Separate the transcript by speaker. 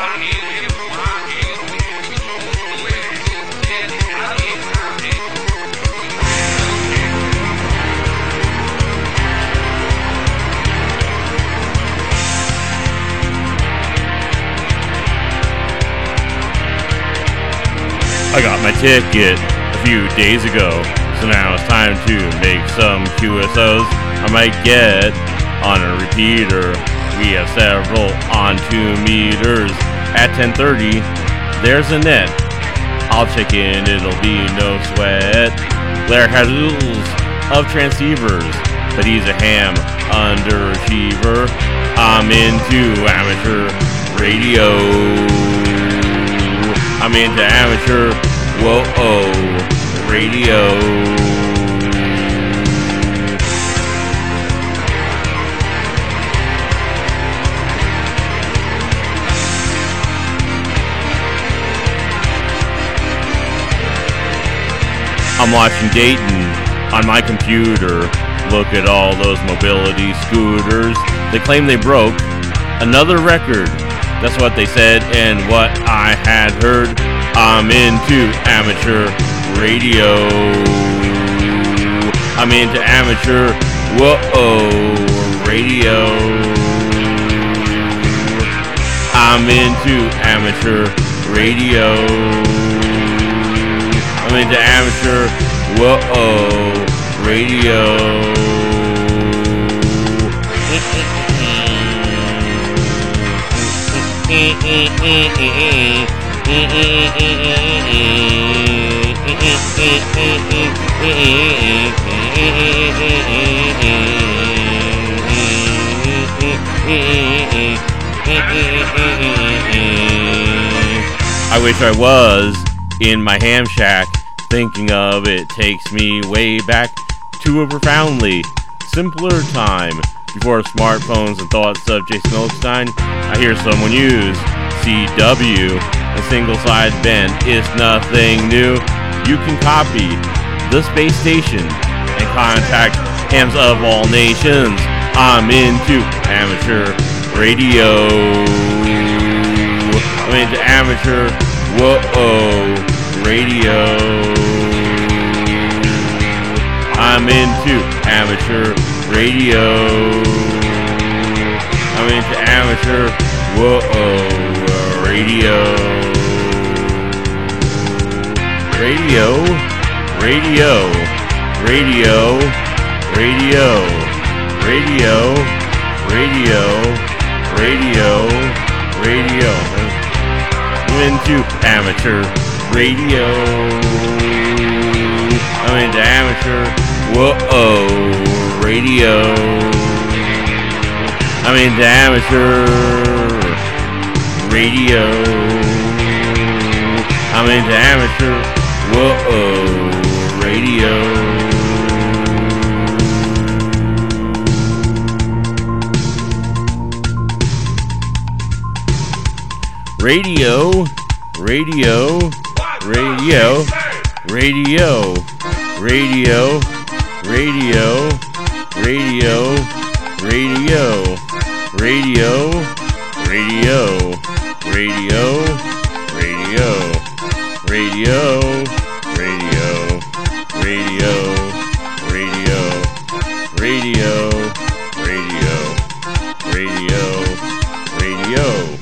Speaker 1: I got my ticket a few days ago, so now it's time to make some QSOs. I might get on a repeater. We have several on 2 meters. At 10:30, there's a net. I'll check in, it'll be no sweat. Blair has rules of transceivers, but he's a ham underachiever. I'm into amateur radio. I'm into amateur, radio. I'm watching Dayton on my computer. Look at all those mobility scooters. They claim they broke another record. That's what they said and what I had heard. I'm into amateur radio. I'm into amateur, radio. I'm into amateur radio. I'm into amateur, radio. I wish I was in my ham shack. Thinking of it takes me way back to a profoundly simpler time. Before smartphones and thoughts of Jason Milkstein, I hear someone use CW. A single side bend is nothing new. You can copy the space station and contact hams of all nations. I'm into amateur radio. I'm into amateur, radio. I'm into amateur radio. I'm into amateur, radio. Radio, radio, radio, radio, radio, radio, radio, radio. I'm into amateur radio. I'm into amateur, radio. I'm into amateur radio. I'm into amateur, radio. Radio, radio, radio, radio, radio, radio, radio, radio, radio, radio, radio, radio, radio, radio, radio, radio, radio, radio, radio, radio.